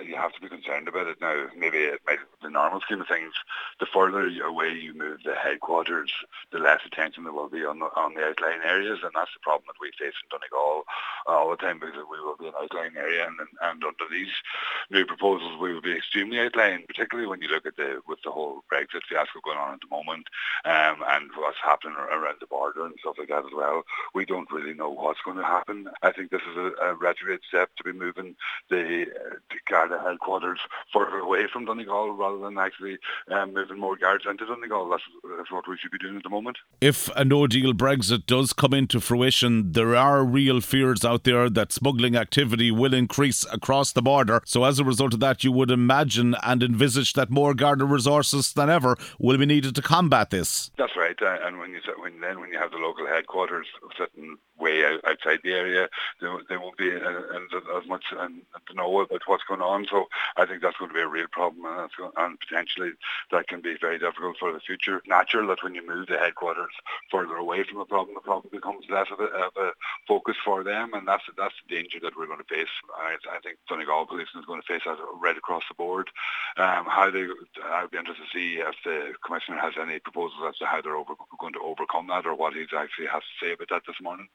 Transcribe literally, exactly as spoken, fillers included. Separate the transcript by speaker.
Speaker 1: you have to be concerned about it now. Maybe it might, the normal scheme of things, the further away you move the headquarters, the less attention there will be on the, on the outlying areas, and that's the problem that we face in Donegal all the time, because we will be an outlying area, and, and under these new proposals we will be extremely outlying, particularly when you look at the with the whole Brexit fiasco going on at the moment, um, and what's happening around the border and stuff like that as well. We don't really know what's going to happen. I think this is a, a retrograde step to be moving the, uh, the Garda headquarters further away from Donegal rather than actually um, moving more guards into Donegal. That's, that's what we should be doing at the moment.
Speaker 2: If a no-deal Brexit does come into fruition, there are real fears out there that smuggling activity will increase across the border. So as a result of that, you would imagine and envisage that more Garda resources than ever will be needed to combat this.
Speaker 1: That's right. Uh, and when you when then when you have the local headquarters sitting way out, outside the area, they, they won't be uh, and as much and, to know about what's going on. So I think that's going to be a real problem, and, that's going, and potentially that can be very difficult for the future. Natural that when you move the headquarters further away from the problem, the problem becomes less of a, of a focus for them, and that's that's the danger that we're going to face. I, I think Donegal Police is going to face that right across the board. Um, how they, I'd be interested to see if the Commissioner has any proposals as to how they're over, going to overcome that, or what he actually has to say about that this morning.